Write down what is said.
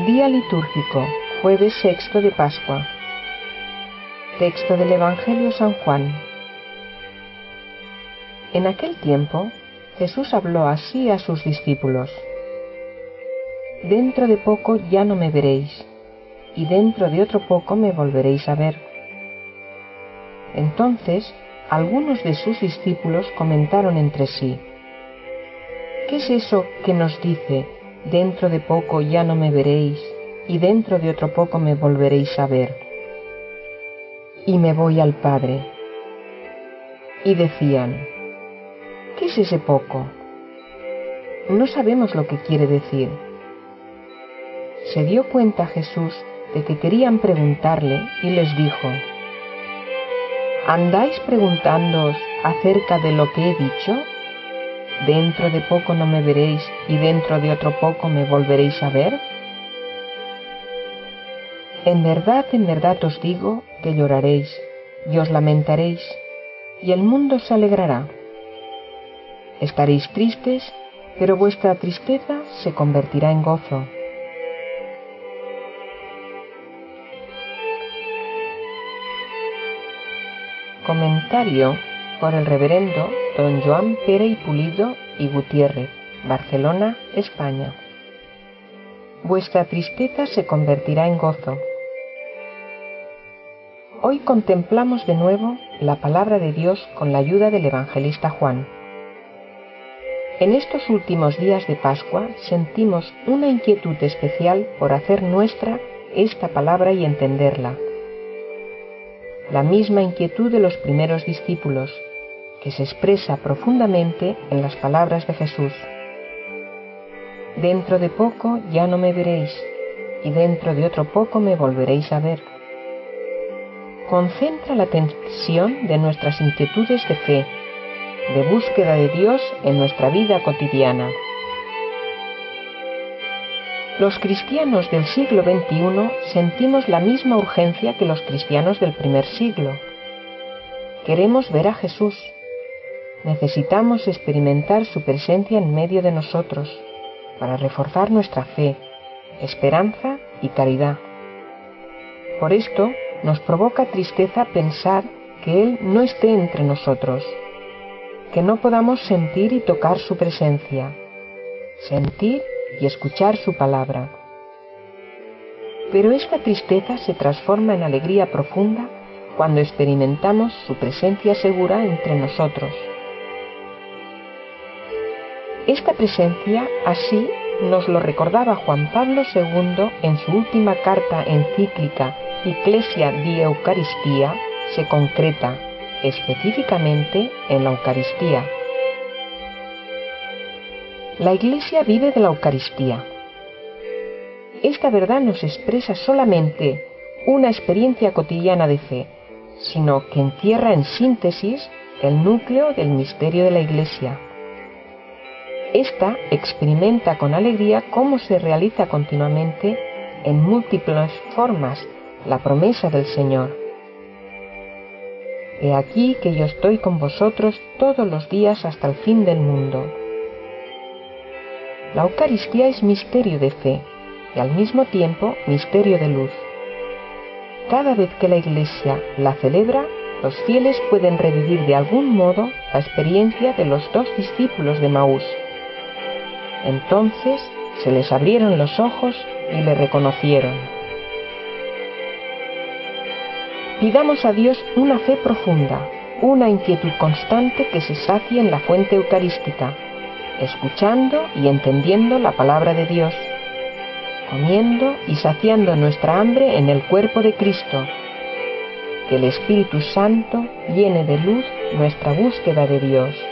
Día litúrgico, jueves sexto de Pascua. Texto del Evangelio San Juan. En aquel tiempo, Jesús habló así a sus discípulos: Dentro de poco ya no me veréis, y dentro de otro poco me volveréis a ver. Entonces, algunos de sus discípulos comentaron entre sí: ¿Qué es eso que nos dice: dentro de poco ya no me veréis, y dentro de otro poco me volveréis a ver? Y me voy al Padre. Y decían: ¿qué es ese poco? No sabemos lo que quiere decir. Se dio cuenta Jesús de que querían preguntarle y les dijo: ¿andáis preguntándoos acerca de lo que he dicho? ¿Dentro de poco no me veréis y dentro de otro poco me volveréis a ver? En verdad os digo que lloraréis y os lamentaréis, y el mundo se alegrará. Estaréis tristes, pero vuestra tristeza se convertirá en gozo. Comentario por el reverendo don Joan Pere y Pulido y Gutiérrez, Barcelona, España. Vuestra tristeza se convertirá en gozo. Hoy contemplamos de nuevo la palabra de Dios con la ayuda del evangelista Juan. En estos últimos días de Pascua sentimos una inquietud especial por hacer nuestra esta palabra y entenderla. La misma inquietud de los primeros discípulos, que se expresa profundamente en las palabras de Jesús. Dentro de poco ya no me veréis, y dentro de otro poco me volveréis a ver. Concentra la atención de nuestras inquietudes de fe, de búsqueda de Dios en nuestra vida cotidiana. Los cristianos del siglo XXI sentimos la misma urgencia que los cristianos del primer siglo. Queremos ver a Jesús. Necesitamos experimentar su presencia en medio de nosotros para reforzar nuestra fe, esperanza y caridad. Por esto nos provoca tristeza pensar que Él no esté entre nosotros, que no podamos sentir y tocar su presencia, sentir y escuchar su palabra. Pero esta tristeza se transforma en alegría profunda cuando experimentamos su presencia segura entre nosotros. Esta presencia así nos lo recordaba Juan Pablo II en su última carta encíclica Ecclesia di Eucaristía, se concreta específicamente en la Eucaristía. La Iglesia vive de la Eucaristía. Esta verdad no se expresa solamente una experiencia cotidiana de fe, sino que encierra en síntesis el núcleo del misterio de la Iglesia. Esta experimenta con alegría cómo se realiza continuamente en múltiples formas la promesa del Señor. He aquí que yo estoy con vosotros todos los días hasta el fin del mundo. La Eucaristía es misterio de fe y al mismo tiempo misterio de luz. Cada vez que la Iglesia la celebra, los fieles pueden revivir de algún modo la experiencia de los dos discípulos de Emaús. Entonces se les abrieron los ojos y le reconocieron. Pidamos a Dios una fe profunda, una inquietud constante que se sacie en la fuente eucarística, escuchando y entendiendo la palabra de Dios, comiendo y saciando nuestra hambre en el cuerpo de Cristo. Que el Espíritu Santo llene de luz nuestra búsqueda de Dios.